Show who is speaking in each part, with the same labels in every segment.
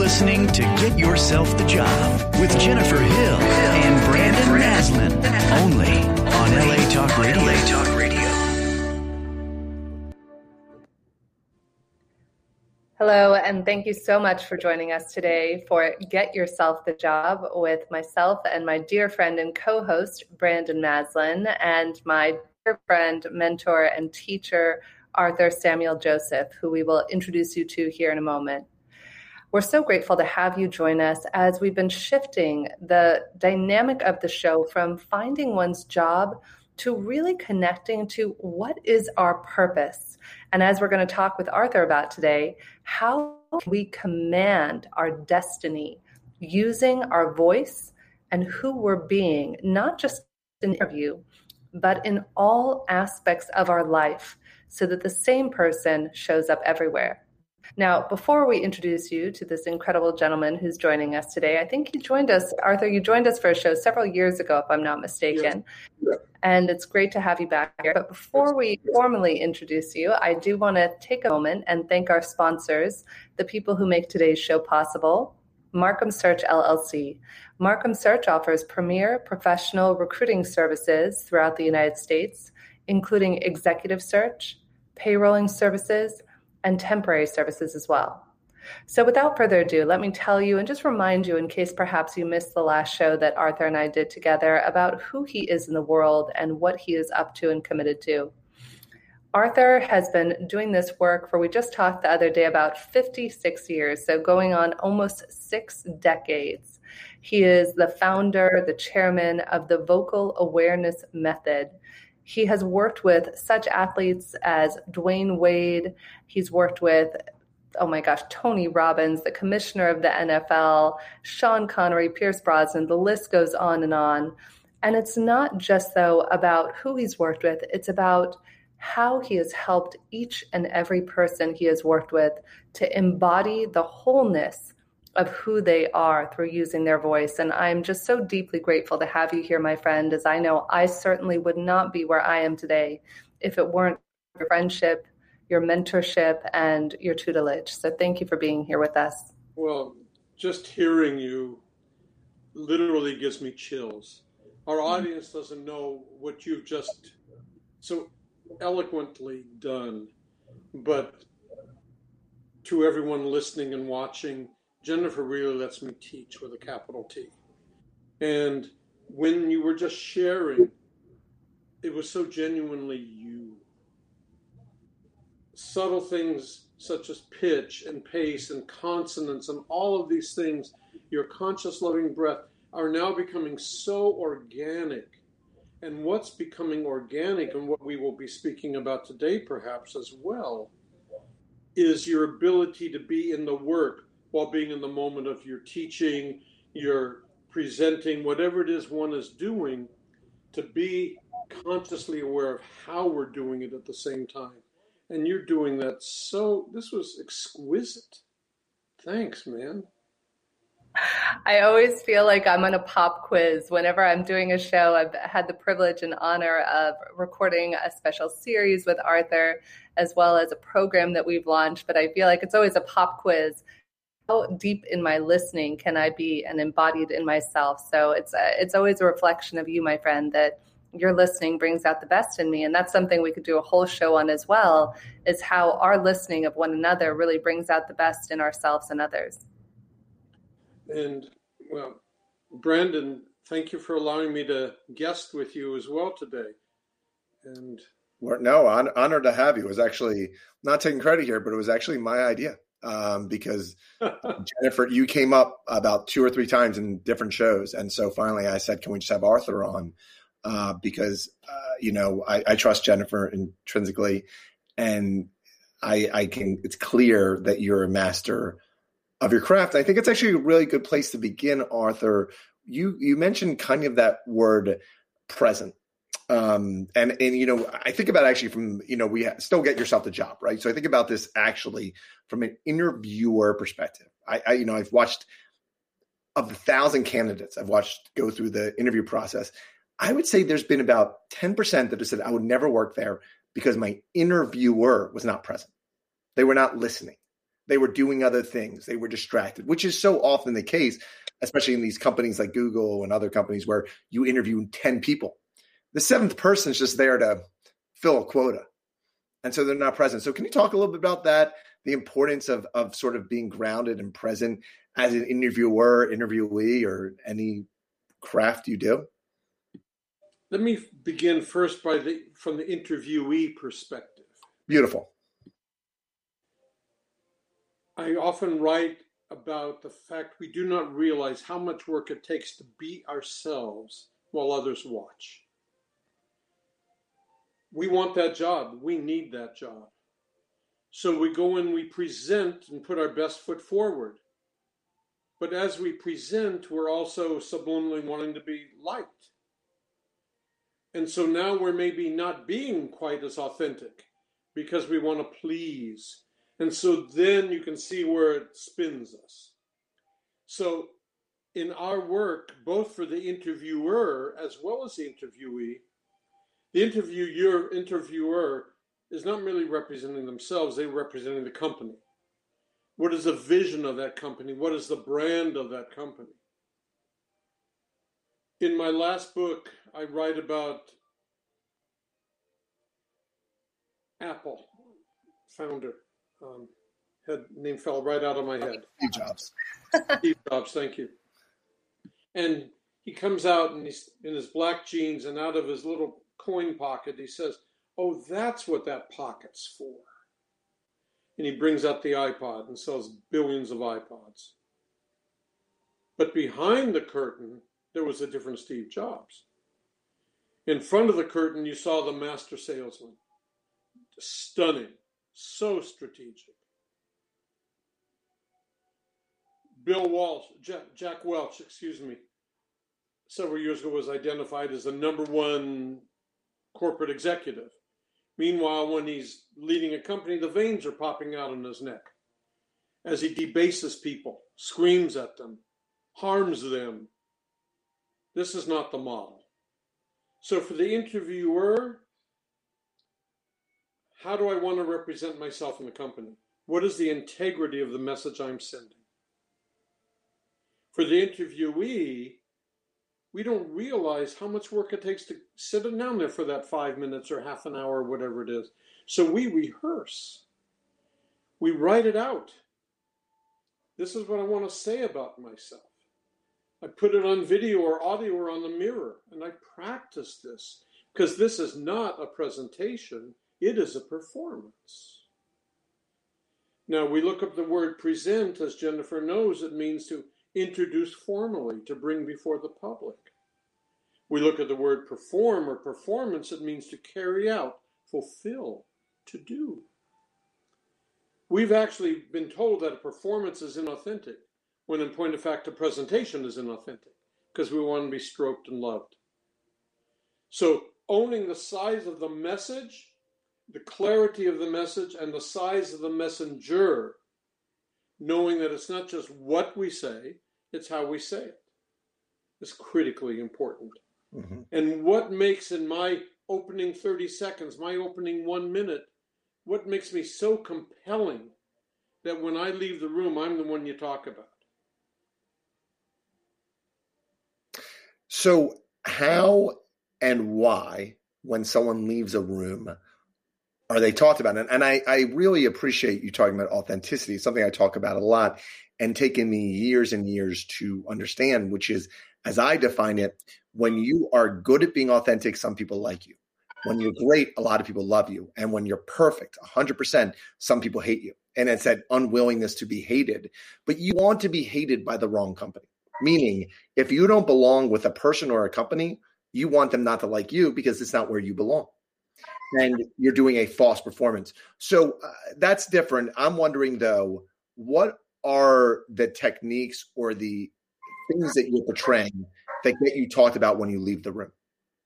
Speaker 1: listening to Get Yourself the Job with Jennifer Hill and Brandon Maslin, only on LA Talk Radio.
Speaker 2: Hello, and thank you so much for joining us today for Get Yourself the Job with myself and my dear friend and co-host, Brandon Maslin, and my dear friend, mentor, and teacher, Arthur Samuel Joseph, who we will introduce you to here in a moment. We're so grateful to have you join us as we've been shifting the dynamic of the show from finding one's job to really connecting to what is our purpose. And as we're going to talk with Arthur about today, how can we command our destiny using our voice and who we're being, not just in the interview, but in all aspects of our life, so that the same person shows up everywhere. Now, before we introduce you to this incredible gentleman who's joining us today, I think you joined us, Arthur, you joined us for a show several years ago, if I'm not mistaken. Yes. And it's great to have you back here. But before we formally introduce you, I do want to take a moment and thank our sponsors, the people who make today's show possible. Markham Search LLC. Markham Search offers premier professional recruiting services throughout the United States, including executive search, payrolling services, and temporary services as well. So without further ado, let me tell you and just remind you, in case perhaps you missed the last show that Arthur and I did together, about who he is in the world and what he is up to and committed to. Arthur has been doing this work for, we just talked the other day, about 56 years, so going on almost 6 decades. He is the founder, the chairman of the Vocal Awareness Method. He has worked with such athletes as Dwayne Wade. He's worked with, Tony Robbins, the commissioner of the NFL, Sean Connery, Pierce Brosnan, the list goes on and on. And it's not just, though, about who he's worked with. It's about how he has helped each and every person he has worked with to embody the wholeness of who they are through using their voice. And I'm just so deeply grateful to have you here, my friend, as I know I certainly would not be where I am today if it weren't for your friendship, your mentorship, and your tutelage. So thank you for being here with us.
Speaker 3: Well, just hearing you literally gives me chills. Our audience doesn't know what you've just so eloquently done, but to everyone listening and watching, Jennifer really lets me teach with a capital T. And when you were just sharing, it was so genuinely you. Subtle things such as pitch and pace and consonants and all of these things, your conscious loving breath, are now becoming so organic. And what's becoming organic, and what we will be speaking about today perhaps as well, is your ability to be in the work while being in the moment of your teaching, your presenting, whatever it is one is doing, to be consciously aware of how we're doing it at the same time. And you're doing that this was exquisite. Thanks, man.
Speaker 2: I always feel like I'm on a pop quiz. Whenever I'm doing a show, I've had the privilege and honor of recording a special series with Arthur, as well as a program that we've launched. But I feel like it's always a pop quiz. How deep in my listening can I be and embodied in myself? So it's always a reflection of you, my friend, that your listening brings out the best in me. And that's something we could do a whole show on as well, is how our listening of one another really brings out the best in ourselves and others.
Speaker 3: And, well, Brandon, thank you for allowing me to guest with you as well today. And
Speaker 4: no, honored to have you. It was actually, not taking credit here, but it was actually my idea. Because Jennifer, you came up about 2 or 3 times in different shows. And so finally I said, can we just have Arthur on? Because I trust Jennifer intrinsically, and it's clear that you're a master of your craft. I think it's actually a really good place to begin, Arthur. You mentioned kind of that word present. And I think about actually from, we still Get Yourself the Job, right? So I think about this actually from an interviewer perspective. I've watched, of the 1,000 candidates I've watched go through the interview process, I would say there's been about 10% that have said, I would never work there because my interviewer was not present. They were not listening. They were doing other things. They were distracted, which is so often the case, especially in these companies like Google and other companies where you interview 10 people. The seventh person is just there to fill a quota. And so they're not present. So can you talk a little bit about that, the importance of sort of being grounded and present as an interviewer, interviewee, or any craft you do?
Speaker 3: Let me begin first from the interviewee perspective.
Speaker 4: Beautiful.
Speaker 3: I often write about the fact we do not realize how much work it takes to be ourselves while others watch. We want that job. We need that job. So we go in, we present and put our best foot forward. But as we present, we're also subliminally wanting to be liked. And so now we're maybe not being quite as authentic because we want to please. And so then you can see where it spins us. So in our work, both for the interviewer as well as the interviewee, the interviewer is not merely representing themselves, they're representing the company. What is the vision of that company? What is the brand of that company? In my last book, I write about Apple founder. Name fell right out of my head.
Speaker 4: Steve Jobs.
Speaker 3: Steve Jobs, thank you. And he comes out and he's in his black jeans, and out of his little coin pocket, he says, "Oh, that's what that pocket's for." And he brings out the iPod and sells billions of iPods. But behind the curtain, there was a different Steve Jobs. In front of the curtain, you saw the master salesman. Stunning. So strategic. Jack Welch, several years ago was identified as the #1 corporate executive. Meanwhile, when he's leading a company, the veins are popping out on his neck as he debases people, screams at them, harms them. This is not the model. So for the interviewer, how do I want to represent myself in the company? What is the integrity of the message I'm sending? For the interviewee, we don't realize how much work it takes to sit down there for that 5 minutes or half an hour, or whatever it is. So we rehearse. We write it out. This is what I want to say about myself. I put it on video or audio or on the mirror, and I practice this because this is not a presentation. It is a performance. Now, we look up the word present. As Jennifer knows, it means to introduce formally, to bring before the public. We look at the word perform or performance. It means to carry out, fulfill, to do. We've actually been told that a performance is inauthentic, when in point of fact, a presentation is inauthentic because we want to be stroked and loved. So owning the size of the message, the clarity of the message, and the size of the messenger, knowing that it's not just what we say, it's how we say it, is critically important. Mm-hmm. And what makes in my opening 30 seconds, my opening 1 minute, what makes me so compelling that when I leave the room, I'm the one you talk about?
Speaker 4: So how and why, when someone leaves a room, are they talked about? And I really appreciate you talking about authenticity. It's something I talk about a lot and taken me years and years to understand, which is, as I define it, when you are good at being authentic, some people like you. When you're great, a lot of people love you. And when you're perfect, 100%, some people hate you. And it's that unwillingness to be hated. But you want to be hated by the wrong company. Meaning, if you don't belong with a person or a company, you want them not to like you because it's not where you belong. And you're doing a false performance. So that's different. I'm wondering, though, what are the techniques or the things that you're portraying that get you talked about when you leave the room?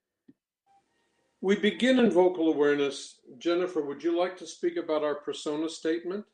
Speaker 3: We begin in vocal awareness. Jennifer, would you like to speak about our persona statement?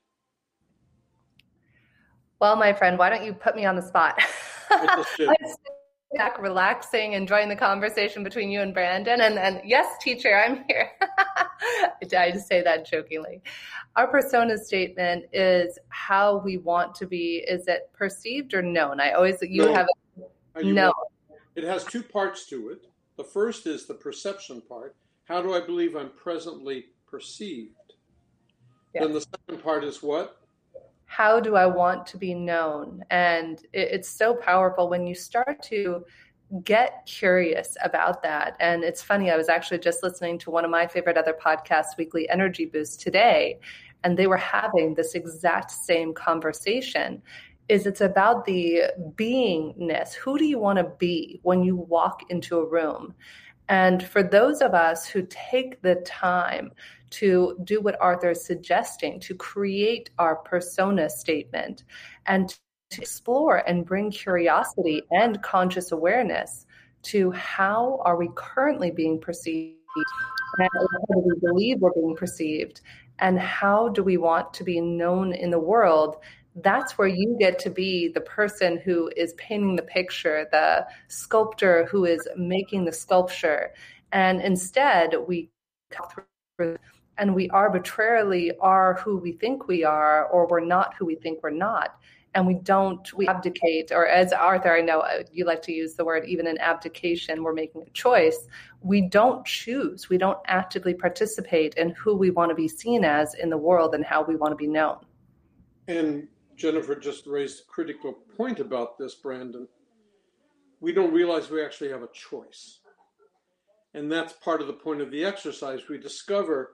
Speaker 2: Well, my friend, why don't you put me on the spot? I'm back relaxing, enjoying the conversation between you and Brandon. And yes, teacher, I'm here. I just say that jokingly. Our persona statement is how we want to be. Is it perceived or known? You have known.
Speaker 3: It has two parts to it. The first is the perception part. How do I believe I'm presently perceived? Yes. Then the second part is what?
Speaker 2: How do I want to be known? And it's so powerful when you start to get curious about that. And it's funny, I was actually just listening to one of my favorite other podcasts, Weekly Energy Boost, today, and they were having this exact same conversation. It's about the beingness. Who do you want to be when you walk into a room? And for those of us who take the time to do what Arthur is suggesting, to create our persona statement and to explore and bring curiosity and conscious awareness to how are we currently being perceived, and how do we believe we're being perceived, and how do we want to be known in the world, that's where you get to be the person who is painting the picture, the sculptor who is making the sculpture. And instead, we come through and we arbitrarily are who we think we are, or we're not who we think we're not. And we abdicate, or as Arthur, I know you like to use the word, even in abdication, we're making a choice. We don't choose. We don't actively participate in who we want to be seen as in the world and how we want to be known.
Speaker 3: And Jennifer just raised a critical point about this, Brandon. We don't realize we actually have a choice. And that's part of the point of the exercise. We discover,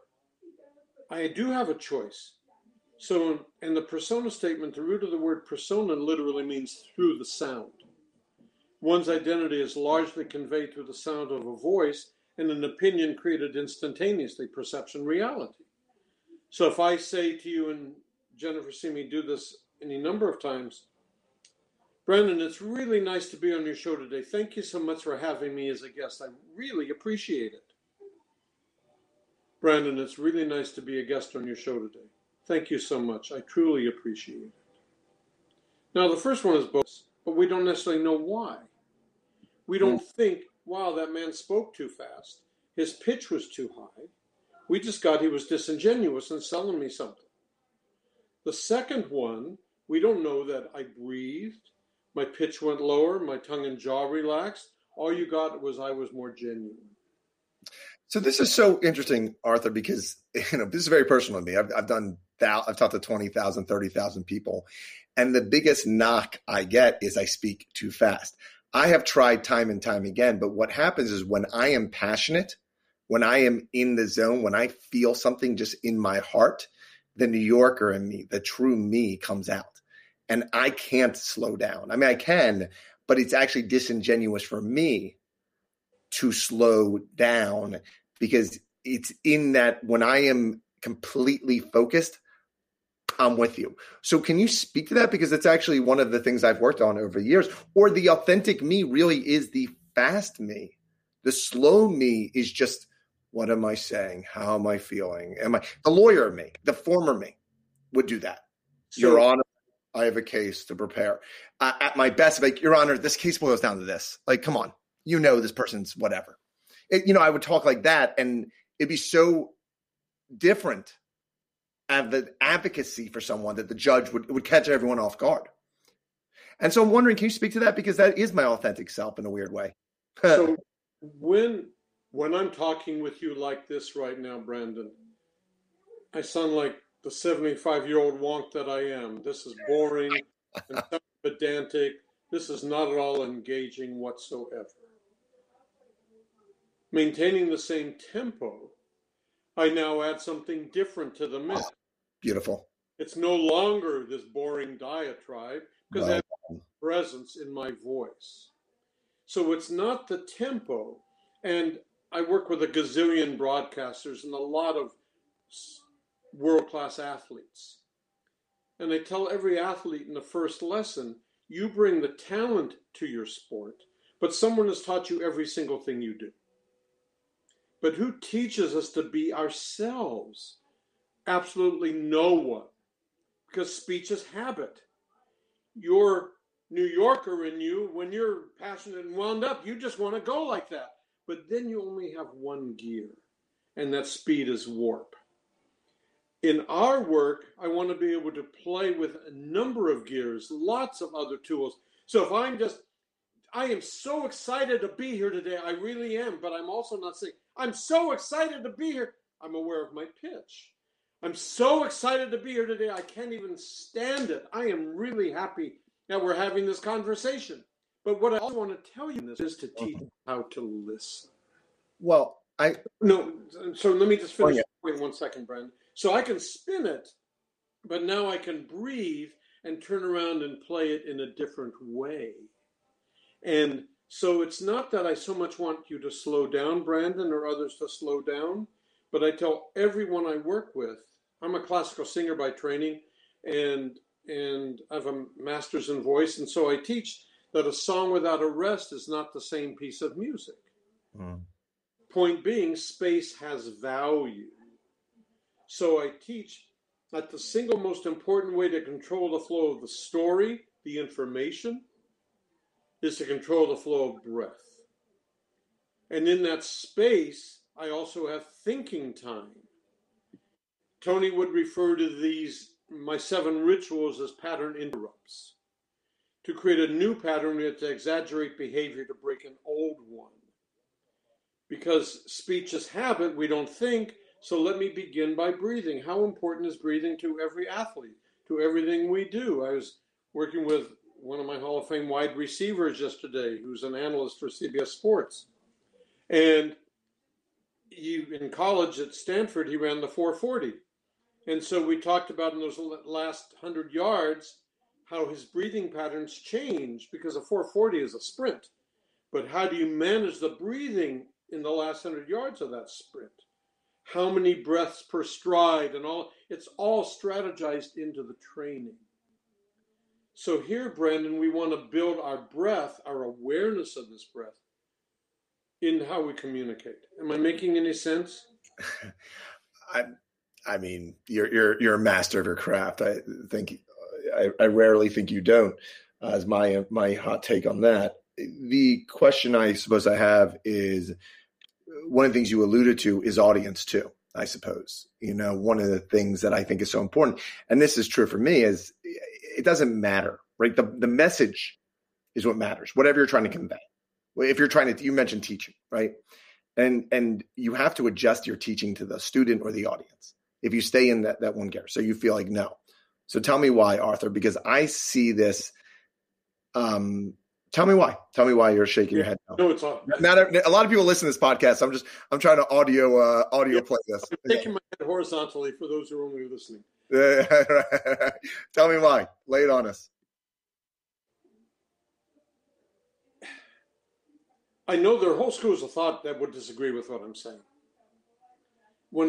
Speaker 3: I do have a choice. So in the persona statement, the root of the word persona literally means through the sound. One's identity is largely conveyed through the sound of a voice and an opinion created instantaneously, perception, reality. So if I say to you, and Jennifer see me do this any number of times, Brandon, it's really nice to be on your show today. Thank you so much for having me as a guest. I really appreciate it. Brandon, it's really nice to be a guest on your show today. Thank you so much. I truly appreciate it. Now, the first one is both, but we don't necessarily know why. We don't think, wow, that man spoke too fast. His pitch was too high. We just got he was disingenuous and selling me something. The second one, we don't know that I breathed, my pitch went lower, my tongue and jaw relaxed. All you got was I was more genuine.
Speaker 4: So this is so interesting, Arthur, because this is very personal to me. I've talked to 20,000, 30,000 people, and the biggest knock I get is I speak too fast. I have tried time and time again, but what happens is when I am passionate, when I am in the zone, when I feel something just in my heart, the New Yorker in me, the true me comes out, and I can't slow down. I mean, I can, but it's actually disingenuous for me to slow down, because it's in that when I am completely focused, I'm with you. So can you speak to that? Because it's actually one of the things I've worked on over years. Or the authentic me really is the fast me. The slow me is just, what am I saying? How am I feeling? The lawyer me, the former me would do that. So, Your Honor, I have a case to prepare. At my best, like, Your Honor, this case boils down to this. Like, come on. You know this person's whatever. I would talk like that, and it'd be so different of the advocacy for someone that the judge would catch everyone off guard. And so I'm wondering, can you speak to that? Because that is my authentic self in a weird way.
Speaker 3: So when I'm talking with you like this right now, Brandon, I sound like the 75-year-old wonk that I am. This is boring and pedantic. This is not at all engaging whatsoever. Maintaining the same tempo, I now add something different to the mix.
Speaker 4: Oh, beautiful.
Speaker 3: It's no longer this boring diatribe because I have presence in my voice. So it's not the tempo. And I work with a gazillion broadcasters and a lot of world-class athletes. And I tell every athlete in the first lesson, you bring the talent to your sport, but someone has taught you every single thing you do. But who teaches us to be ourselves? Absolutely no one. Because speech is habit. Your New Yorker in you, when you're passionate and wound up, you just want to go like that. But then you only have one gear. and that speed is warp. In our work, I want to be able to play with a number of gears, lots of other tools. So if I am so excited to be here today, I really am, but I'm also not saying, I'm so excited to be here. I'm aware of my pitch. I'm so excited to be here today, I can't even stand it. I am really happy that we're having this conversation. But what I also want to tell you is to teach how to listen.
Speaker 4: Well,
Speaker 3: so let me just finish the point 1 second, Brandon. So I can spin it, but now I can breathe and turn around and play it in a different way. And so it's not that I so much want you to slow down, Brandon, or others to slow down, but I tell everyone I work with, I'm a classical singer by training, and I have a master's in voice, and so I teach that a song without a rest is not the same piece of music. Point being, space has value. So I teach that the single most important way to control the flow of the story, the information, is to control the flow of breath. And in that space, I also have thinking time. Tony would refer to my 7 rituals, as pattern interrupts. To create a new pattern, we have to exaggerate behavior to break an old one. Because speech is habit, we don't think, so let me begin by breathing. How important is breathing to every athlete, to everything we do? I was working with one of my Hall of Fame wide receivers yesterday, who's an analyst for CBS Sports. And in college at Stanford, he ran the 440. And so we talked about in those last 100 yards, how his breathing patterns change, because a 440 is a sprint. But how do you manage the breathing in the last 100 yards of that sprint? How many breaths per stride and all? It's all strategized into the training. So here, Brandon, we want to build our breath, our awareness of this breath, in how we communicate. Am I making any sense?
Speaker 4: I mean, you're a master of your craft. I think I rarely think you don't. As my hot take on that. The question I suppose I have is, one of the things you alluded to is audience too, I suppose. One of the things that I think is so important, and this is true for me, is it doesn't matter, right? The message is what matters, whatever you're trying to convey. If you're you mentioned teaching, right? And you have to adjust your teaching to the student or the audience. If you stay in that one gear, so you feel like no. So tell me why, Arthur, because I see this. Tell me why. Tell me why you're shaking your head.
Speaker 3: No, it's all.
Speaker 4: A lot of people listen to this podcast. I'm trying to audio play this.
Speaker 3: I'm taking my head horizontally for those who are only listening.
Speaker 4: Tell me why. Lay it on us.
Speaker 3: I know there are whole schools of thought that would disagree with what I'm saying. When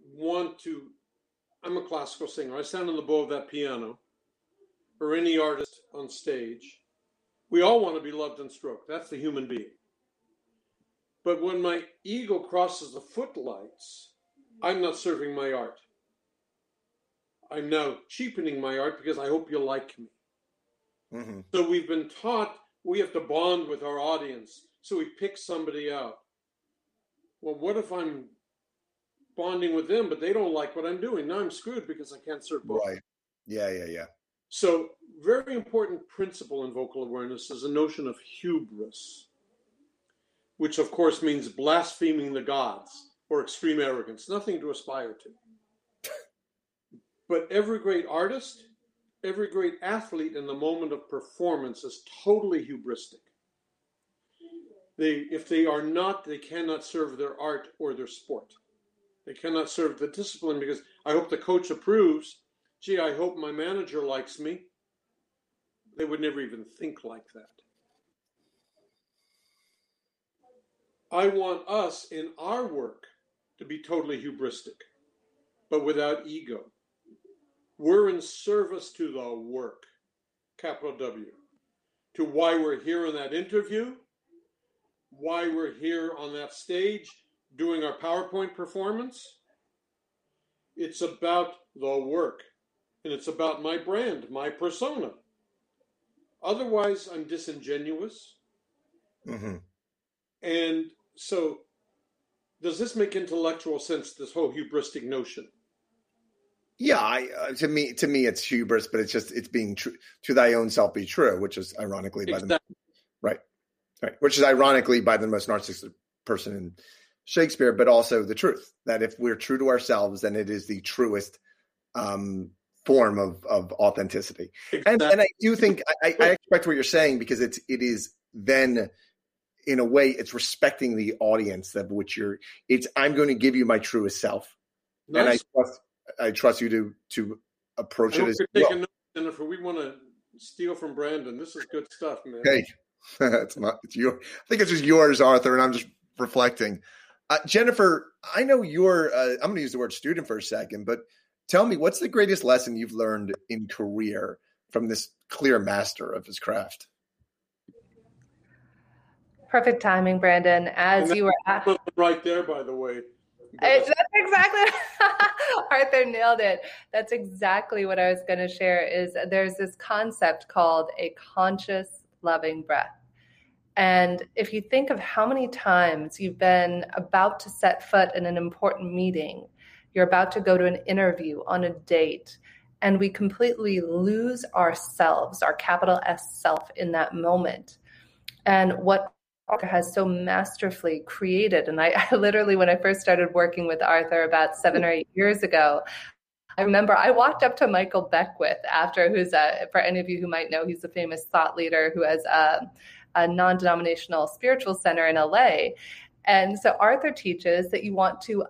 Speaker 3: I'm a classical singer. I stand on the bow of that piano, or any artist on stage. We all want to be loved and stroked. That's the human being. But when my ego crosses the footlights, I'm not serving my art. I'm now cheapening my art because I hope you like me. Mm-hmm. So we've been taught we have to bond with our audience. So we pick somebody out. Well, what if I'm bonding with them, but they don't like what I'm doing? Now I'm screwed because I can't serve both.
Speaker 4: Right. Yeah.
Speaker 3: So very important principle in vocal awareness is a notion of hubris, which of course means blaspheming the gods or extreme arrogance, nothing to aspire to. But every great artist, every great athlete in the moment of performance is totally hubristic. If they are not, they cannot serve their art or their sport. They cannot serve the discipline because I hope the coach approves. Gee, I hope my manager likes me. They would never even think like that. I want us in our work to be totally hubristic, but without ego. We're in service to the work, capital W, to why we're here in that interview, why we're here on that stage doing our PowerPoint performance. It's about the work, and it's about my brand, my persona. Otherwise, I'm disingenuous. Mm-hmm. And so does this make intellectual sense, this whole hubristic notion?
Speaker 4: Yeah, to me, it's hubris, but it's being true to thy own self be true, which is ironically right, which is ironically by the most narcissistic person in Shakespeare, but also the truth that if we're true to ourselves, then it is the truest form of authenticity. Exactly. And I do think I expect what you're saying, because it is then, in a way, it's respecting the audience of which I'm going to give you my truest self, nice. And I trust you to approach it as well.
Speaker 3: Notes, Jennifer. We want to steal from Brandon. This is good stuff, man.
Speaker 4: Hey, it's your. I think it's just yours, Arthur, and I'm just reflecting. Jennifer, I know you're. I'm going to use the word student for a second, but tell me, what's the greatest lesson you've learned in career from this clear master of his craft?
Speaker 2: Perfect timing, Brandon. As you were
Speaker 3: right there, by the way.
Speaker 2: That's exactly Arthur nailed it. That's exactly what I was going to share. Is there's this concept called a conscious loving breath. And if you think of how many times you've been about to set foot in an important meeting, you're about to go to an interview, on a date, and we completely lose ourselves, our capital S self, in that moment. And what Arthur has so masterfully created, and I literally, when I first started working with Arthur about 7 or 8 years ago, I remember I walked up to Michael Beckwith who's for any of you who might know, he's a famous thought leader who has a non-denominational spiritual center in LA. And so Arthur teaches that you want to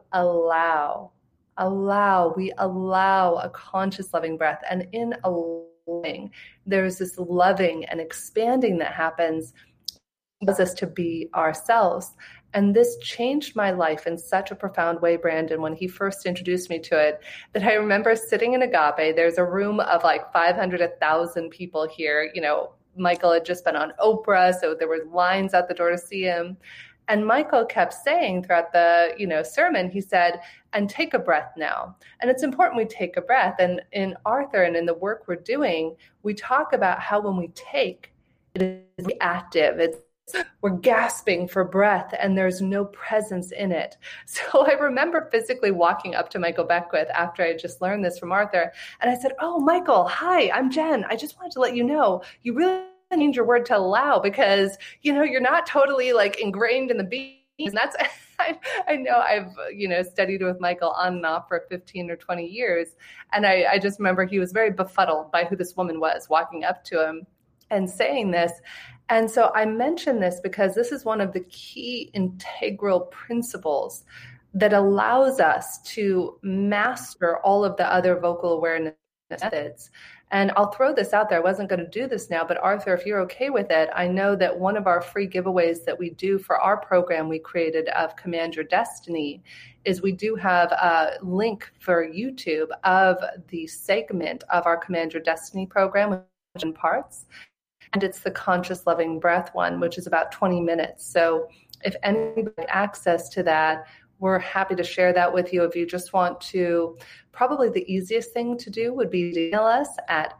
Speaker 2: we allow a conscious loving breath. And in allowing, there's this loving and expanding that happens, allows us to be ourselves. And this changed my life in such a profound way, Brandon, when he first introduced me to it, that I remember sitting in Agape. There's a room of like 500, 1,000 people here. You know, Michael had just been on Oprah, so there were lines out the door to see him. And Michael kept saying throughout the, sermon, he said, and take a breath now. And it's important we take a breath. And in Arthur and in the work we're doing, we talk about how when we take, it is active. We're gasping for breath and there's no presence in it. So I remember physically walking up to Michael Beckwith after I had just learned this from Arthur. And I said, "Oh, Michael, hi, I'm Jen. I just wanted to let you know, you really need your word to allow, because, you're not totally like ingrained in the being." And that's, I know I've, studied with Michael on and off for 15 or 20 years. And I just remember he was very befuddled by who this woman was walking up to him and saying this. And so I mention this because this is one of the key integral principles that allows us to master all of the other vocal awareness methods. And I'll throw this out there. I wasn't going to do this now, but Arthur, if you're okay with it, I know that one of our free giveaways that we do for our program we created of Command Your Destiny is we do have a link for YouTube of the segment of our Command Your Destiny program, which is in parts. And it's the conscious loving breath one, which is about 20 minutes. So if anybody has access to that, we're happy to share that with you. If you just want to, probably the easiest thing to do would be to email us at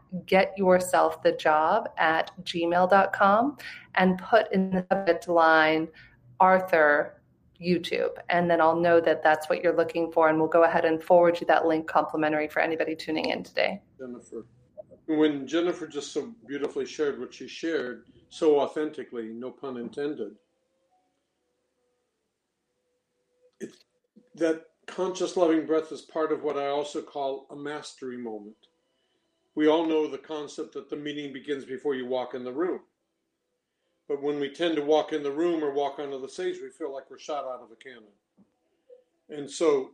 Speaker 2: getyourselfthejob@gmail.com and put in the subject line Arthur YouTube. And then I'll know that that's what you're looking for. And we'll go ahead and forward you that link complimentary for anybody tuning in today.
Speaker 3: Jennifer. When Jennifer just so beautifully shared what she shared, so authentically, no pun intended, that conscious loving breath is part of what I also call a mastery moment. We all know the concept that the meeting begins before you walk in the room. But when we tend to walk in the room or walk onto the stage, we feel like we're shot out of a cannon. And so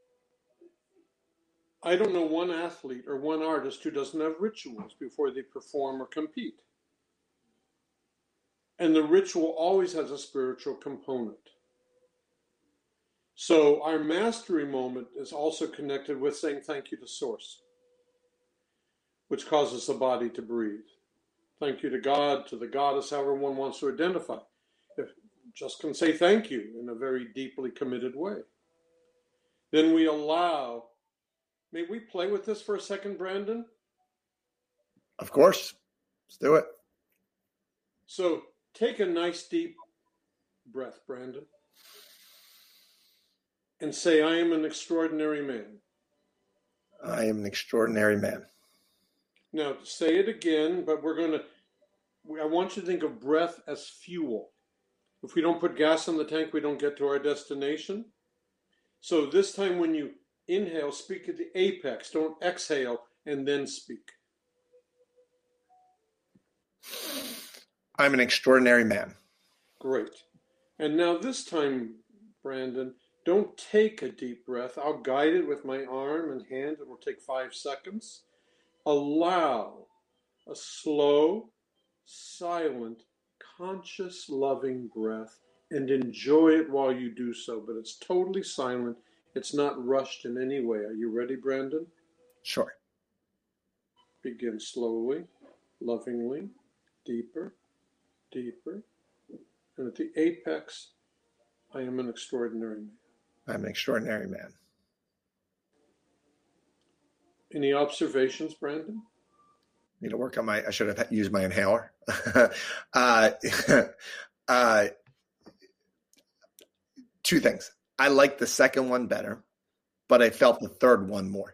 Speaker 3: I don't know one athlete or one artist who doesn't have rituals before they perform or compete. And the ritual always has a spiritual component. So our mastery moment is also connected with saying thank you to Source, which causes the body to breathe. Thank you to God, to the goddess, however one wants to identify. If just can say thank you in a very deeply committed way. Then we allow. May we play with this for a second, Brandon?
Speaker 4: Of course. Let's do it.
Speaker 3: So take a nice deep breath, Brandon. and say, I am an extraordinary man.
Speaker 4: I am an extraordinary man.
Speaker 3: Now, say it again, but I want you to think of breath as fuel. If we don't put gas in the tank, we don't get to our destination. So this time when you inhale, speak at the apex. Don't exhale and then speak.
Speaker 4: I'm an extraordinary man.
Speaker 3: Great. And now this time, Brandon, don't take a deep breath. I'll guide it with my arm and hand. It will take 5 seconds. Allow a slow, silent, conscious, loving breath and enjoy it while you do so. But it's totally silent. It's not rushed in any way. Are you ready, Brandon?
Speaker 4: Sure.
Speaker 3: Begin slowly, lovingly, deeper, deeper. And at the apex, I am an extraordinary man.
Speaker 4: I'm an extraordinary man.
Speaker 3: Any observations, Brandon?
Speaker 4: Need to work on I should have used my inhaler. Two things. I like the second one better, but I felt the third one more.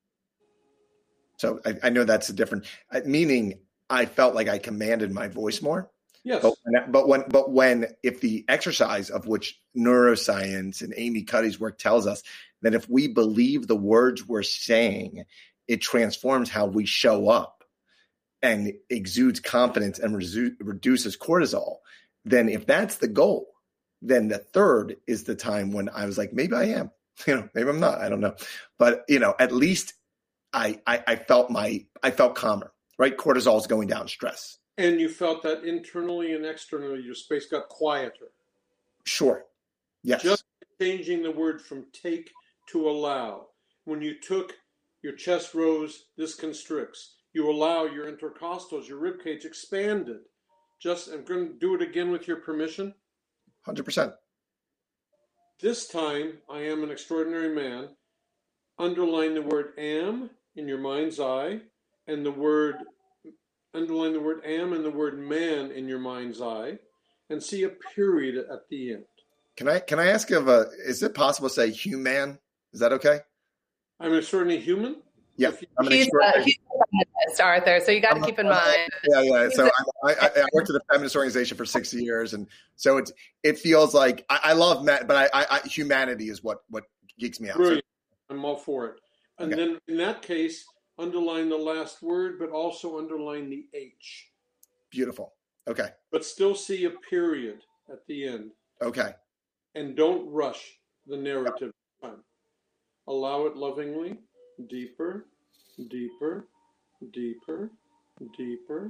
Speaker 4: So I know that's a different, meaning I felt like I commanded my voice more.
Speaker 3: Yes.
Speaker 4: But when if the exercise of which neuroscience and Amy Cuddy's work tells us that if we believe the words we're saying, it transforms how we show up and exudes confidence and reduces cortisol, then if that's the goal, then the third is the time when I was like, maybe I am, maybe I'm not, I don't know. But, at least I felt calmer, right? Cortisol is going down, stress.
Speaker 3: And you felt that internally and externally, your space got quieter.
Speaker 4: Sure. Yes.
Speaker 3: Just changing the word from take to allow. When you took, your chest rose, this constricts. You allow your intercostals, your ribcage expanded. I'm going to do it again with your permission.
Speaker 4: 100%.
Speaker 3: This time, I am an extraordinary man. Underline the word am in your mind's eye, and underline the word am and the word man in your mind's eye, and see a period at the end.
Speaker 4: Can I ask is it possible to say human? Is that okay?
Speaker 3: I'm an extraordinary human?
Speaker 4: Yeah.
Speaker 2: He's a feminist, Arthur, so you got to keep in mind.
Speaker 4: Yeah. So I worked at a feminist organization for 6 years, and so it feels like I love men, but I humanity is what geeks me out.
Speaker 3: Brilliant. I'm all for it. And
Speaker 4: Okay.
Speaker 3: then in that case, underline the last word, but also underline the H.
Speaker 4: Beautiful. Okay.
Speaker 3: But still see a period at the end.
Speaker 4: Okay.
Speaker 3: And don't rush the narrative time. Allow it lovingly, deeper, deeper, deeper, deeper.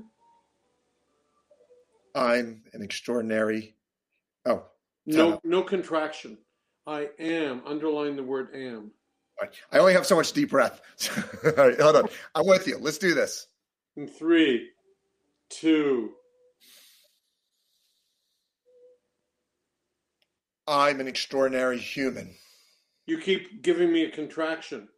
Speaker 4: I'm an extraordinary. Oh.
Speaker 3: No contraction. I am. Underline the word am.
Speaker 4: I only have so much deep breath. All right, hold on. I'm with you. Let's do this.
Speaker 3: In 3, 2.
Speaker 4: I'm an extraordinary human.
Speaker 3: You keep giving me a contraction.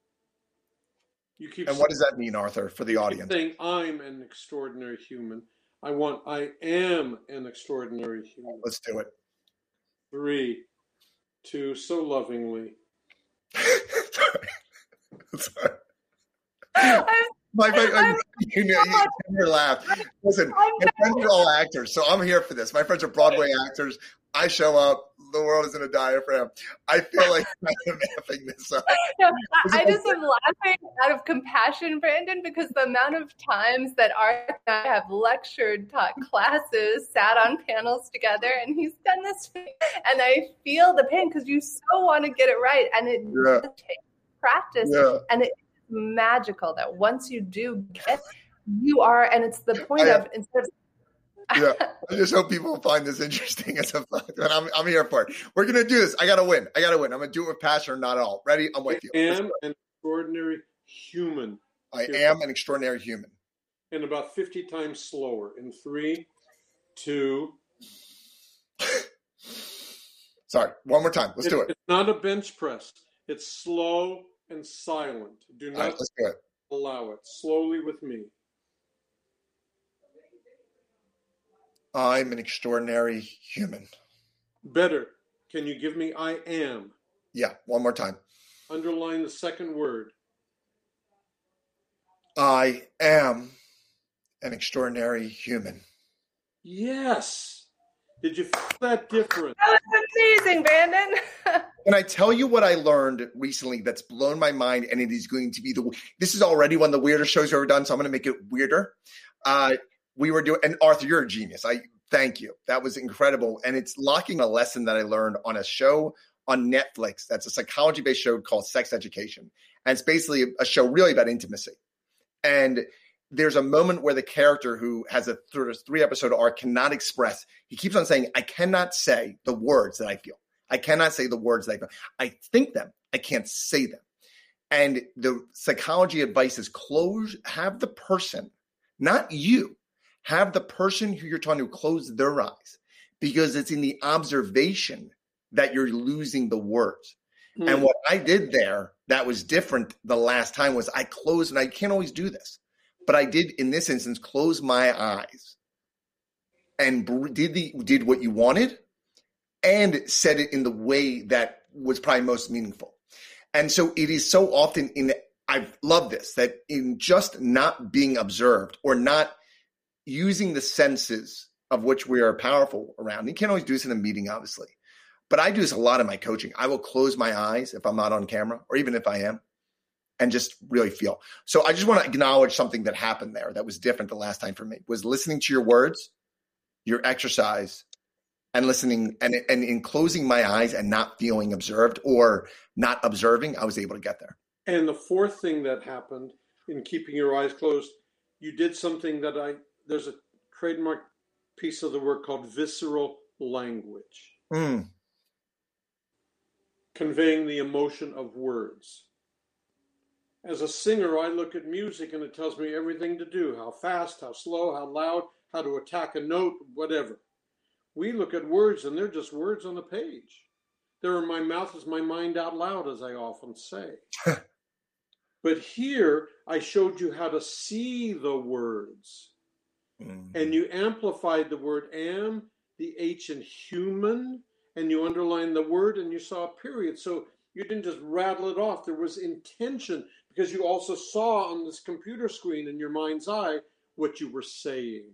Speaker 4: And what does that mean, Arthur, for the audience?
Speaker 3: Saying I'm an extraordinary human. I am an extraordinary human.
Speaker 4: Let's do it.
Speaker 3: 3, 2, so lovingly.
Speaker 4: Sorry. My friend, you never laugh. Listen, my friends are all actors, so I'm here for this. My friends are Broadway actors. I show up. The world is in a diaphragm. I feel like I'm effing this up.
Speaker 2: No, I just am laughing out of compassion, Brandon, because the amount of times that Arthur and I have lectured, taught classes, sat on panels together, and he's done this to me. And I feel the pain because you so want to get it right. And it just takes practice. Yeah. And it's magical that once you do get, you are, and it's the point of, instead of,
Speaker 4: yeah, I just hope people find this interesting as a fact. And I'm here for it. We're gonna do this. I gotta win. I'm gonna do it with passion or not at all. Ready? I'm with you.
Speaker 3: I am an extraordinary human.
Speaker 4: I am an extraordinary human.
Speaker 3: And about 50 times slower. In 3, 2.
Speaker 4: Sorry. One more time. Let's do it.
Speaker 3: It's not a bench press. It's slow and silent. Do not
Speaker 4: let's do it.
Speaker 3: Allow it. Slowly with me.
Speaker 4: I'm an extraordinary human.
Speaker 3: Better. Can you give me I am?
Speaker 4: Yeah, one more time.
Speaker 3: Underline the second word.
Speaker 4: I am an extraordinary human.
Speaker 3: Yes. Did you feel that difference?
Speaker 2: That was amazing, Brandon.
Speaker 4: Can I tell you what I learned recently that's blown my mind, and it is going to be this is already one of the weirdest shows we've ever done, so I'm going to make it weirder. We were doing, and Arthur, you're a genius. I thank you. That was incredible. And it's locking a lesson that I learned on a show on Netflix. That's a psychology-based show called Sex Education. And it's basically a show really about intimacy. And there's a moment where the character who has a 3-episode arc cannot express. He keeps on saying, I cannot say the words that I feel. I cannot say the words that I feel. I think them. I can't say them. And the psychology advice is have the person, not you, have the person who you're talking to close their eyes, because it's in the observation that you're losing the words. And what I did there that was different the last time was I closed, and I can't always do this, but I did in this instance close my eyes and did what you wanted and said it in the way that was probably most meaningful. And so it is so often I love this, that in just not being observed or not using the senses of which we are powerful around. You can't always do this in a meeting, obviously. But I do this a lot in my coaching. I will close my eyes if I'm not on camera, or even if I am, and just really feel. So I just want to acknowledge something that happened there that was different the last time for me, was listening to your words, your exercise, and listening, and in closing my eyes and not feeling observed or not observing, I was able to get there.
Speaker 3: And the fourth thing that happened in keeping your eyes closed, you did something that there's a trademark piece of the work called visceral language. Conveying the emotion of words. As a singer, I look at music and it tells me everything to do, how fast, how slow, how loud, how to attack a note, whatever. We look at words and they're just words on a page. They're in my mouth as my mind out loud, as I often say. But here, I showed you how to see the words. And you amplified the word am, the H in human, and you underlined the word and you saw a period. So you didn't just rattle it off. There was intention, because you also saw on this computer screen in your mind's eye what you were saying.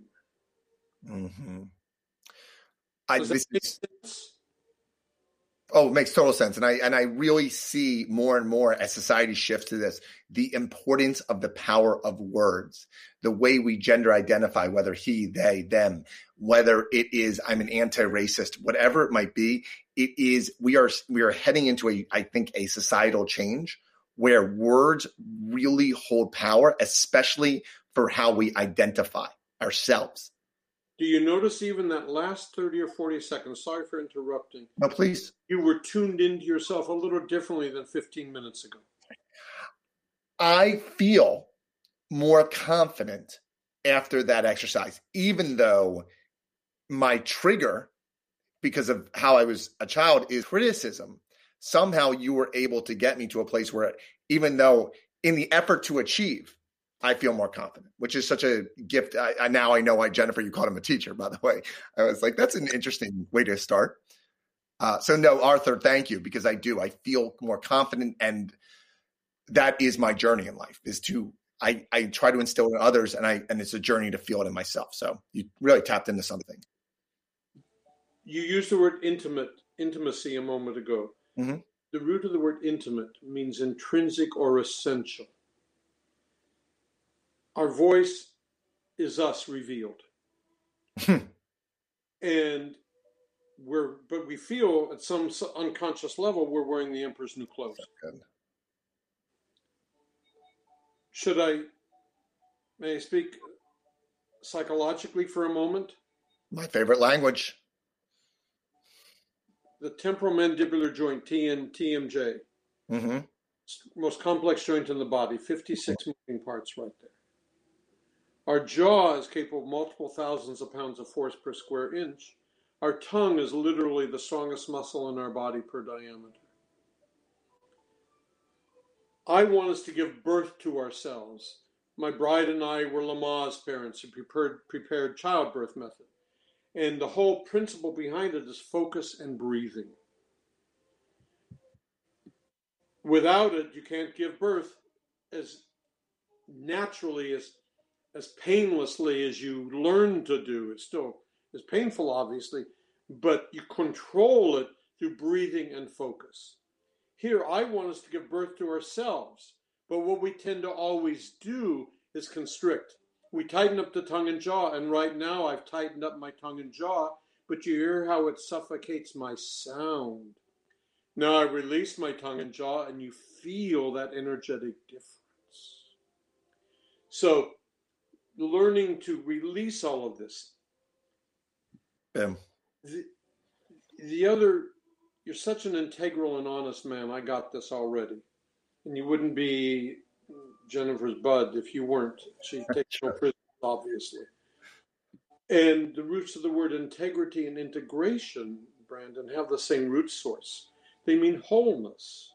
Speaker 3: Does that make sense?
Speaker 4: Oh, it makes total sense. And I really see more and more as society shifts to this, the importance of the power of words, the way we gender identify, whether he, they, them, whether it is I'm an anti-racist, whatever it might be, it is we are heading into I think a societal change where words really hold power, especially for how we identify ourselves.
Speaker 3: Do you notice even that last 30 or 40 seconds? Sorry for interrupting.
Speaker 4: No, please.
Speaker 3: You were tuned into yourself a little differently than 15 minutes ago.
Speaker 4: I feel more confident after that exercise, even though my trigger, because of how I was a child, is criticism. Somehow you were able to get me to a place where, even though in the effort to achieve, I feel more confident, which is such a gift. Now I know why, Jennifer, you called him a teacher, by the way. I was like, that's an interesting way to start. So no, Arthur, thank you, because I feel more confident, and that is my journey in life, is I try to instill in others, and it's a journey to feel it in myself. So you really tapped into something.
Speaker 3: You used the word intimacy a moment ago.
Speaker 4: Mm-hmm.
Speaker 3: The root of the word intimate means intrinsic or essential. Our voice is us revealed. And but we feel at some unconscious level we're wearing the emperor's new clothes. May I speak psychologically for a moment?
Speaker 4: My favorite language.
Speaker 3: The temporomandibular joint, TMJ.
Speaker 4: Mm-hmm.
Speaker 3: Most complex joint in the body, 56 moving parts right there. Our jaw is capable of multiple thousands of pounds of force per square inch. Our tongue is literally the strongest muscle in our body per diameter. I want us to give birth to ourselves. My bride and I were Lamaze parents who prepared childbirth method. And the whole principle behind it is focus and breathing. Without it, you can't give birth as naturally, as painlessly as you learn to do. It still is painful, obviously, but you control it through breathing and focus. Here, I want us to give birth to ourselves, but what we tend to always do is constrict. We tighten up the tongue and jaw, and right now I've tightened up my tongue and jaw, but you hear how it suffocates my sound. Now I release my tongue and jaw, and you feel that energetic difference. So, learning to release all of this. The other, you're such an integral and honest man. I got this already. And you wouldn't be Jennifer's bud if you weren't. She takes no prisoners, obviously. And the roots of the word integrity and integration, Brandon, have the same root source. They mean wholeness.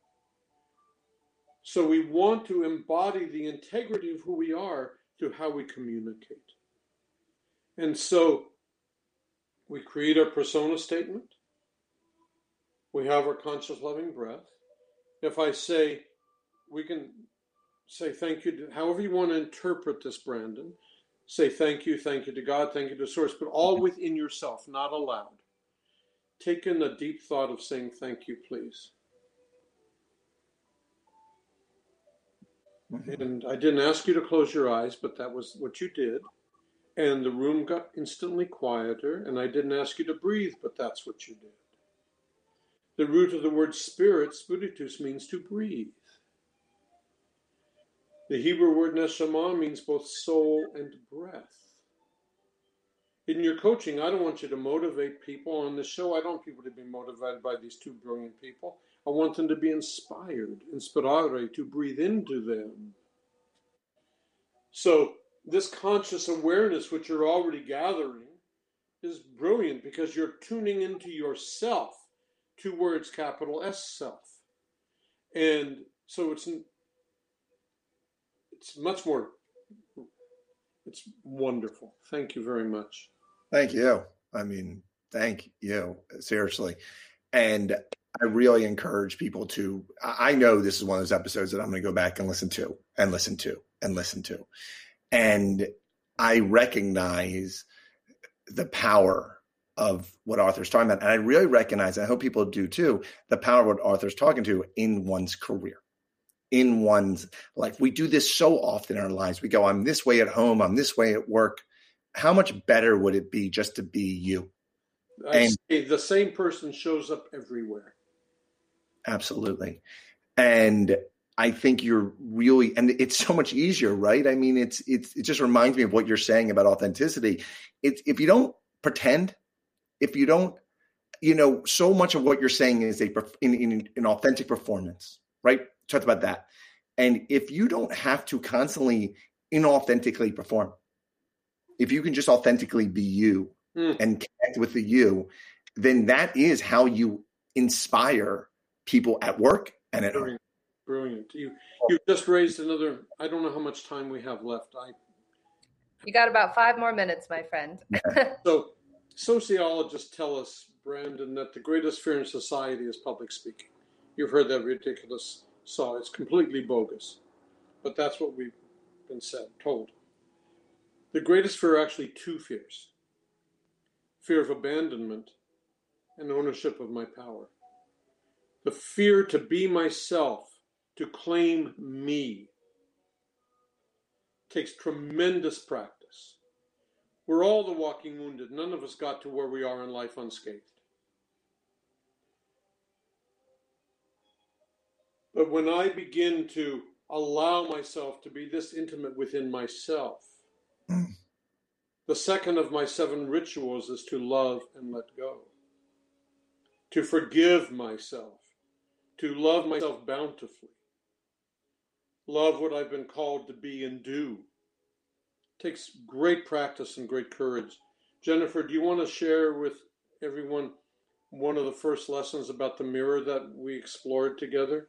Speaker 3: So we want to embody the integrity of who we are through how we communicate. And so we create our persona statement. We have our conscious loving breath. If I say, we can say thank you, however you want to interpret this, Brandon. Say thank you to God, thank you to Source, but all within yourself, not aloud. Take in a deep thought of saying thank you, please. And I didn't ask you to close your eyes, but that was what you did. And the room got instantly quieter, and I didn't ask you to breathe, but that's what you did. The root of the word spirit, spiritus, means to breathe. The Hebrew word neshama means both soul and breath. In your coaching, I don't want you to motivate people. On the show, I don't want people to be motivated by these two brilliant people. I want them to be inspired, inspirare, to breathe into them. So this conscious awareness, which you're already gathering, is brilliant because you're tuning into yourself. 2 words, capital S, self. And so it's much more, it's wonderful. Thank you very much.
Speaker 4: Thank you. I mean, thank you, seriously. And I really encourage people to, I know this is one of those episodes that I'm going to go back and listen to and listen to and listen to. And I recognize the power of what Arthur's talking about. And I really recognize, and I hope people do too, the power of what Arthur's talking to in one's career, in one's life. We do this so often in our lives. We go, I'm this way at home, I'm this way at work. How much better would it be just to be you?
Speaker 3: I say the same person shows up everywhere.
Speaker 4: Absolutely. And I think you're really, and it's so much easier, right? I mean, it just reminds me of what you're saying about authenticity. If you don't pretend, if you don't, so much of what you're saying is an authentic performance, right? Talked about that. And if you don't have to constantly inauthentically perform, if you can just authentically be you and connect with the you, then that is how you inspire people at work and at home.
Speaker 3: Brilliant. You just raised another, I don't know how much time we have left.
Speaker 2: You got about 5 more minutes, my friend.
Speaker 3: So sociologists tell us, Brandon, that the greatest fear in society is public speaking. You've heard that ridiculous saw. It's completely bogus. But that's what we've been told. The greatest fear are actually 2 fears. Fear of abandonment and ownership of my power. The fear to be myself, to claim me, takes tremendous practice. We're all the walking wounded. None of us got to where we are in life unscathed. But when I begin to allow myself to be this intimate within myself, the second of my 7 rituals is to love and let go, to forgive myself, to love myself bountifully, love what I've been called to be and do. It takes great practice and great courage. Jennifer, do you want to share with everyone one of the first lessons about the mirror that we explored together?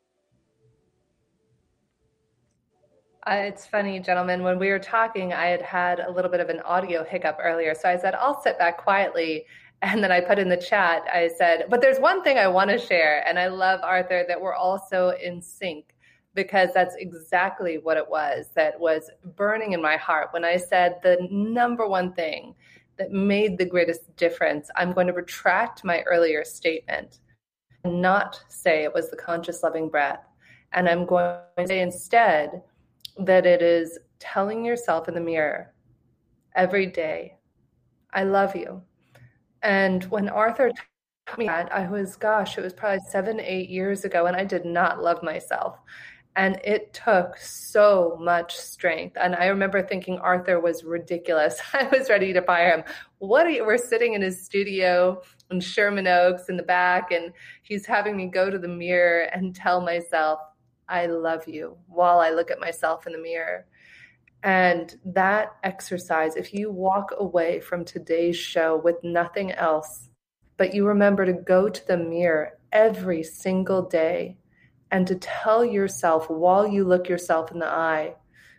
Speaker 2: It's funny, gentlemen, when we were talking, I had a little bit of an audio hiccup earlier. So I said, I'll sit back quietly And then I put in the chat, I said, but there's one thing I want to share. And I love, Arthur, that we're also in sync, because that's exactly what it was that was burning in my heart when I said the number one thing that made the greatest difference. I'm going to retract my earlier statement and not say it was the conscious loving breath. And I'm going to say instead that it is telling yourself in the mirror every day, I love you. And when Arthur told me that, it was probably 7-8 years ago, and I did not love myself. And it took so much strength. And I remember thinking Arthur was ridiculous. I was ready to fire him. We're sitting in his studio in Sherman Oaks in the back, and he's having me go to the mirror and tell myself, I love you, while I look at myself in the mirror. And that exercise, if you walk away from today's show with nothing else, but you remember to go to the mirror every single day and to tell yourself while you look yourself in the eye,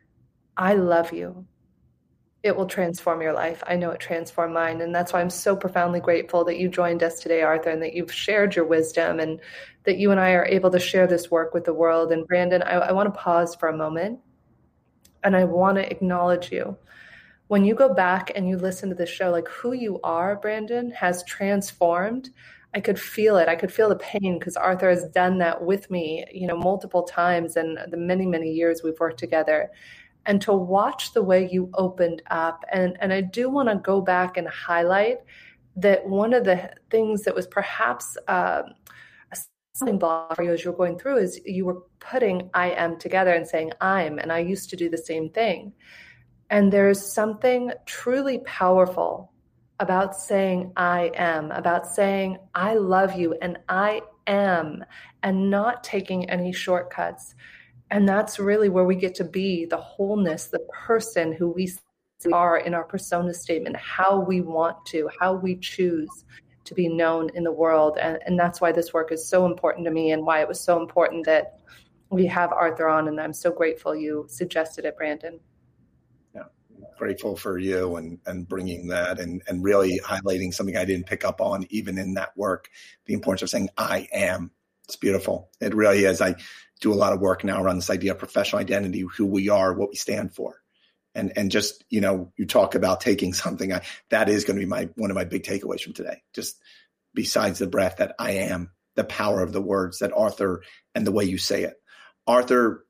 Speaker 2: I love you, it will transform your life. I know it transformed mine. And that's why I'm so profoundly grateful that you joined us today, Arthur, and that you've shared your wisdom and that you and I are able to share this work with the world. And Brandon, I want to pause for a moment. And I want to acknowledge you. When you go back and you listen to the show, like who you are, Brandon, has transformed. I could feel it. I could feel the pain because Arthur has done that with me, multiple times in the many, many years we've worked together. And to watch the way you opened up. And I do want to go back and highlight that one of the things that was perhaps a something block for you as you were going through is you were putting I am together and saying I'm, and I used to do the same thing. And there's something truly powerful about saying I am, about saying I love you and I am, and not taking any shortcuts. And that's really where we get to be the wholeness, the person who we are in our persona statement, how we want to, how we choose to be known in the world. And that's why this work is so important to me and why it was so important that we have Arthur on. And I'm so grateful you suggested it, Brandon.
Speaker 4: Yeah, grateful for you and bringing that and really highlighting something I didn't pick up on even in that work, the importance of saying I am. It's beautiful. It really is. I do a lot of work now around this idea of professional identity, who we are, what we stand for. And just, you talk about taking something, that is going to be one of my big takeaways from today. Just besides the breath, that I am, the power of the words, that Arthur, and the way you say it. Arthur,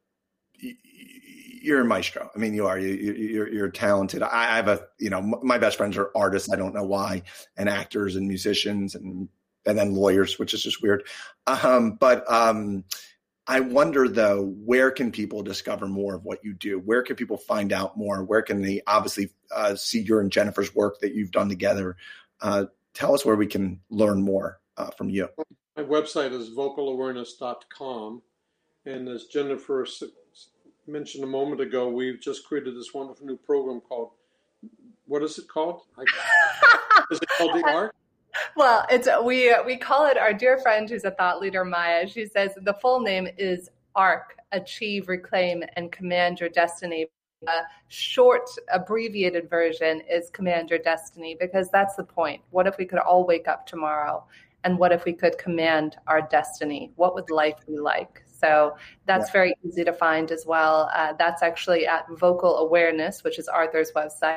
Speaker 4: you're a maestro. I mean, you are. You're talented. I have my best friends are artists. I don't know why, and actors and musicians and then lawyers, which is just weird. But I wonder, though, where can people discover more of what you do? Where can people find out more? Where can they obviously see your and Jennifer's work that you've done together? Tell us where we can learn more from you.
Speaker 3: My website is vocalawareness.com. And as Jennifer mentioned a moment ago, we've just created this wonderful new program called, what is it called? Is it called The Arc?
Speaker 2: Well, we call it, our dear friend who's a thought leader, Maya, she says the full name is ARC, Achieve, Reclaim, and Command Your Destiny. A short, abbreviated version is Command Your Destiny, because that's the point. What if we could all wake up tomorrow? And what if we could command our destiny? What would life be like? So that's very easy to find as well. That's actually at Vocal Awareness, which is Arthur's website,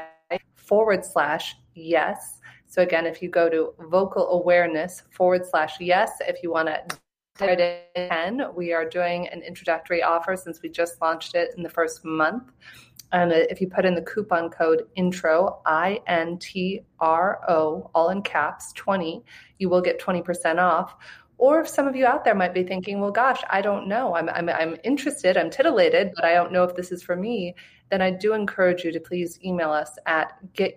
Speaker 2: /yes. So again, if you go to Vocal Awareness /yes, if you want to start it in, we are doing an introductory offer since we just launched it in the first month. And if you put in the coupon code INTRO, INTRO, all in caps, 20, you will get 20% off. Or if some of you out there might be thinking, well, gosh, I don't know. I'm interested, I'm titillated, but I don't know if this is for me. Then I do encourage you to please email us at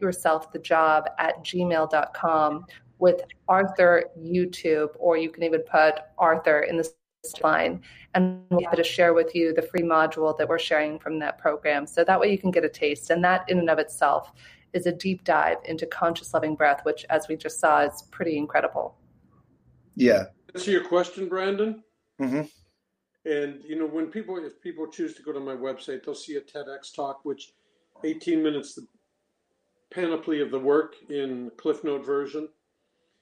Speaker 2: getyourselfthejob@gmail.com with Arthur YouTube, or you can even put Arthur in the line, and we'll have to share with you the free module that we're sharing from that program. So that way you can get a taste. And that in and of itself is a deep dive into conscious loving breath, which, as we just saw, is pretty incredible.
Speaker 4: Yeah.
Speaker 3: Answer your question, Brandon.
Speaker 4: Mm-hmm.
Speaker 3: And, if people choose to go to my website, they'll see a TEDx talk, which 18 minutes, the panoply of the work in Cliff Note version.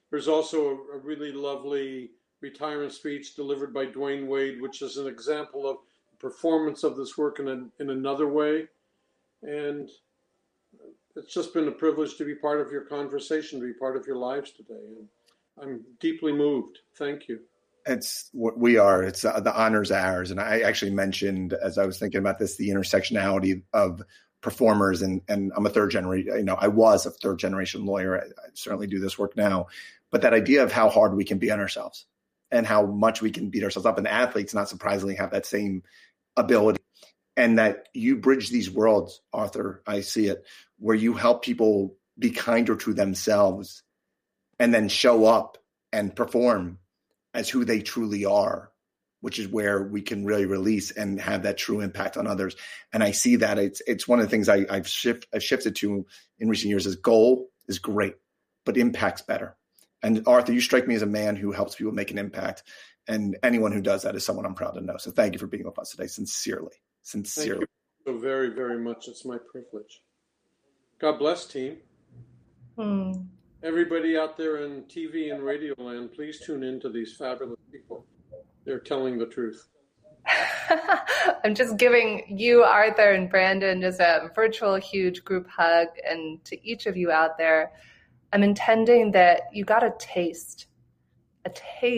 Speaker 3: There's also a really lovely retirement speech delivered by Dwayne Wade, which is an example of the performance of this work in another way. And it's just been a privilege to be part of your conversation, to be part of your lives today. And I'm deeply moved. Thank you.
Speaker 4: It's what we are. It's the honor's ours. And I actually mentioned, as I was thinking about this, the intersectionality of performers. And I'm a third generation, I was a third generation lawyer. I certainly do this work now. But that idea of how hard we can be on ourselves and how much we can beat ourselves up. And athletes, not surprisingly, have that same ability. And that you bridge these worlds, Arthur, I see it, where you help people be kinder to themselves and then show up and perform as who they truly are, which is where we can really release and have that true impact on others. And I see that it's one of the things I've shifted to in recent years is goal is great, but impact's better. And Arthur, you strike me as a man who helps people make an impact. And anyone who does that is someone I'm proud to know. So thank you for being with us today. Sincerely.
Speaker 3: Thank you so very, very much. It's my privilege. God bless, team. Everybody out there in TV and radio land, please tune in to these fabulous people. They're telling the truth.
Speaker 2: I'm just giving you, Arthur, and Brandon just a virtual huge group hug. And to each of you out there, I'm intending that you got a taste, a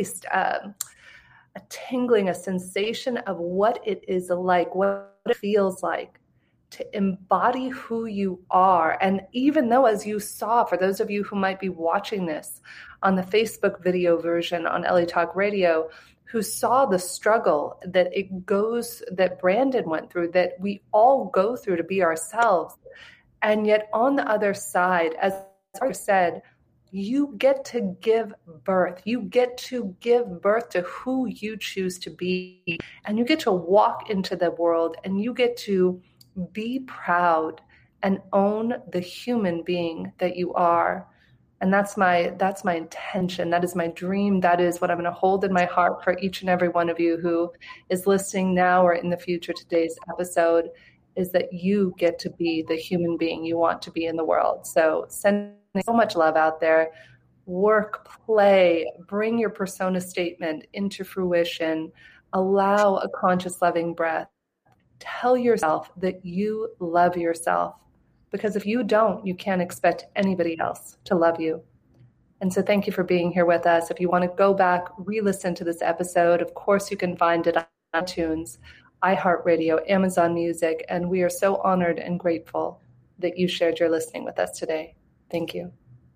Speaker 2: tingling, a sensation of what it is like, what it feels like to embody who you are. And even though, as you saw, for those of you who might be watching this on the Facebook video version on LA Talk Radio, who saw the struggle that Brandon went through, that we all go through to be ourselves. And yet on the other side, as Arthur said, you get to give birth. You get to give birth to who you choose to be. And you get to walk into the world and you get to be proud and own the human being that you are. And that's my intention. That is my dream. That is what I'm going to hold in my heart for each and every one of you who is listening now or in the future. Today's episode is that you get to be the human being you want to be in the world. So send so much love out there. Work, play, bring your persona statement into fruition. Allow a conscious, loving breath. Tell yourself that you love yourself. Because if you don't, you can't expect anybody else to love you. And so thank you for being here with us. If you want to go back, re-listen to this episode, of course you can find it on iTunes, iHeartRadio, Amazon Music, and we are so honored and grateful that you shared your listening with us today. Thank you.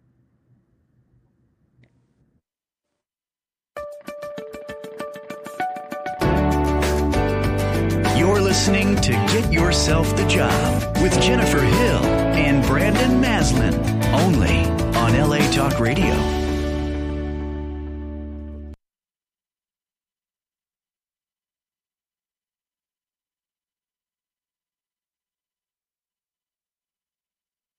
Speaker 1: You're listening to Get Yourself the Job with Jennifer Hill and Brandon Maslin, only on LA Talk Radio.